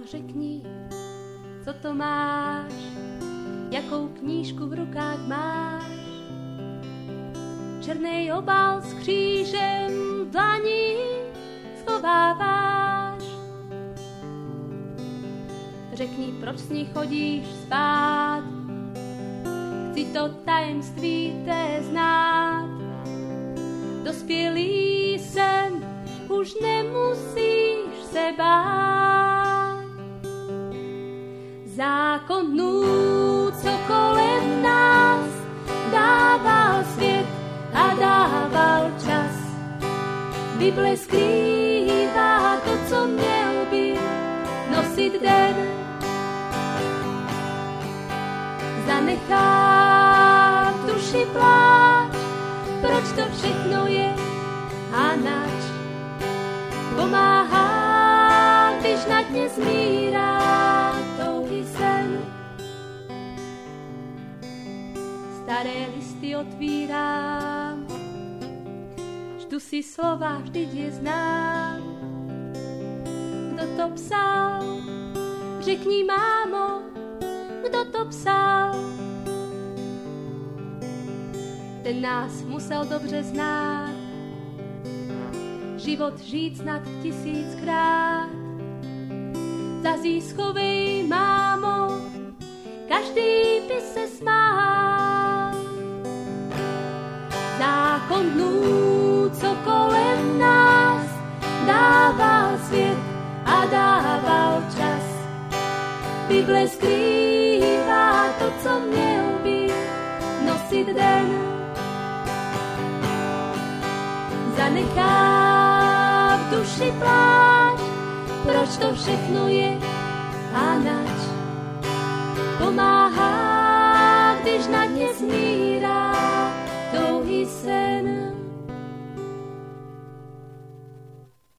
řekni, co to máš, jakou knížku v rukách máš. Černej obal s křížem v dlani schováváš. Řekni, proč s ní chodíš spát, chci to tajemství té znát. Dospělý jsem, už nemusíš se bát. Zákon dnů, co kolem nás dával svět a dával čas. Bible skrývá to, co měl by nosit den. Zanechá v duši pláč, proč to všechno je a nač. Pomáhá, když na dně zmírá touhy sen. Staré listy otvírám, čtu si slova, vždyť je znám. Kdo to psal? Řekni, mámo, kdo to psal? Ten nás musel dobře znát, život žít snad 1000krát. Zazí schovej, mámo, každý by se smál. Zákon dnů, co kolem nás dával svět a dával čas. Bible skrývá to, co měl by nosit den. Zanechá v duši pláč, proč to všechno je a nač. Pomáhá, když na dně zmí